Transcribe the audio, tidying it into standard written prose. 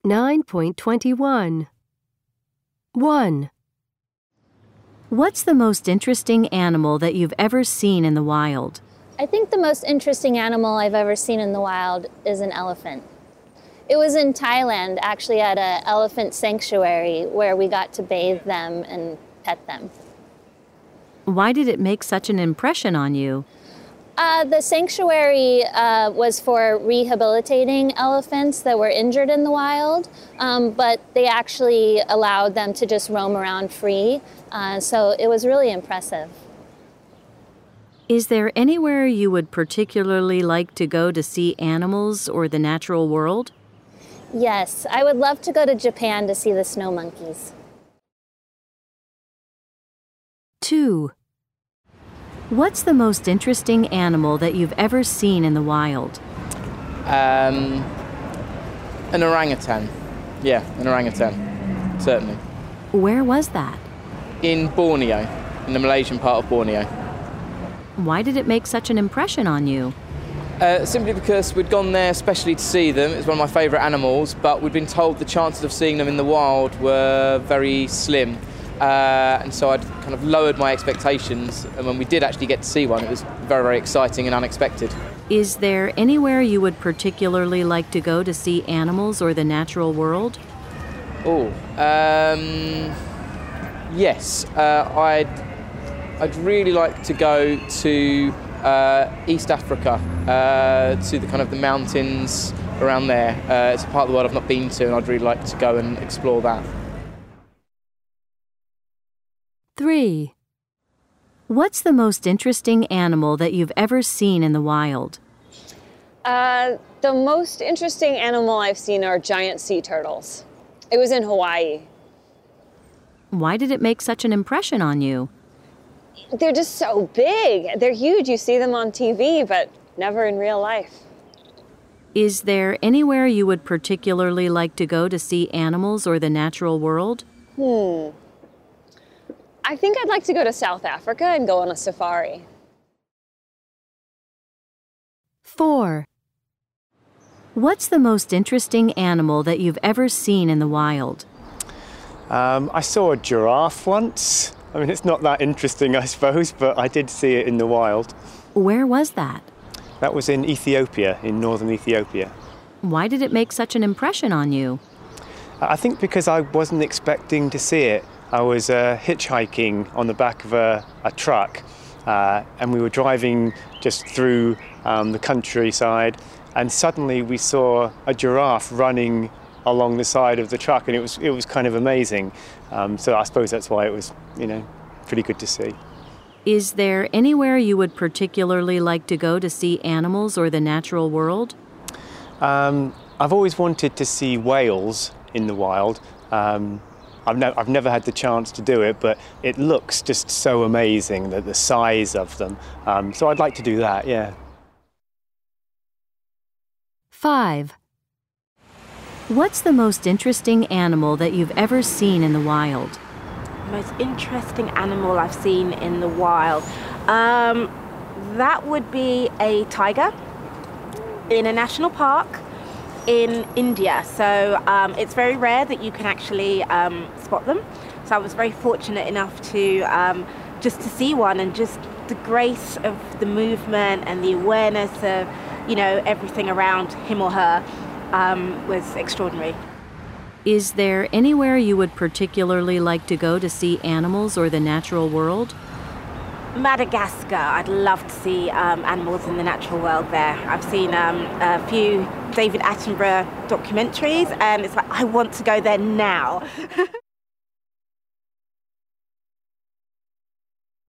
9.21. 1. What's the most interesting animal that you've ever seen in the wild? I think the most interesting animal I've ever seen in the wild is an elephant. It was in Thailand, actually at an elephant sanctuary where we got to bathe them and pet them. Why did it make such an impression on you? The sanctuary was for rehabilitating elephants that were injured in the wild, but they actually allowed them to just roam around free, so it was really impressive. Is there anywhere you would particularly like to go to see animals or the natural world? Yes, I would love to go to Japan to see the snow monkeys. 2. What's the most interesting animal that you've ever seen in the wild? An orangutan. Yeah, an orangutan, certainly. Where was that? In Borneo, in the Malaysian part of Borneo. Why did it make such an impression on you? Simply because we'd gone there especially to see them. It's one of my favourite animals, but we'd been told the chances of seeing them in the wild were very slim. And so I'd kind of lowered my expectations, and when we did actually get to see one, it was very, very exciting and unexpected. Is there anywhere you would particularly like to go to see animals or the natural world? Yes. I'd really like to go to East Africa, to the kind of the mountains around there. It's a part of the world I've not been to, and I'd really like to go and explore that. 3. What's the most interesting animal that you've ever seen in the wild? The most interesting animal I've seen are giant sea turtles. It was in Hawaii. Why did it make such an impression on you? They're just so big. They're huge. You see them on TV, but never in real life. Is there anywhere you would particularly like to go to see animals or the natural world? I think I'd like to go to South Africa and go on a safari. 4. What's the most interesting animal that you've ever seen in the wild? I saw a giraffe once. I mean, it's not that interesting, I suppose, but I did see it in the wild. Where was that? That was in Ethiopia, in northern Ethiopia. Why did it make such an impression on you? I think because I wasn't expecting to see it. I was hitchhiking on the back of a truck, and we were driving just through the countryside, and suddenly we saw a giraffe running along the side of the truck, and it was kind of amazing. So I suppose that's why it was, pretty good to see. Is there anywhere you would particularly like to go to see animals or the natural world? I've always wanted to see whales in the wild. I've never had the chance to do it, but it looks just so amazing, the size of them. So I'd like to do that, yeah. 5. What's the most interesting animal that you've ever seen in the wild? Most interesting animal I've seen in the wild? That would be a tiger in a national park in India. So it's very rare that you can actually spot them. So I was very fortunate enough to just to see one, and just the grace of the movement and the awareness of everything around him or her was extraordinary. Is there anywhere you would particularly like to go to see animals or the natural world? Madagascar. I'd love to see animals in the natural world there. I've seen a few David Attenborough documentaries, and it's like, I want to go there now.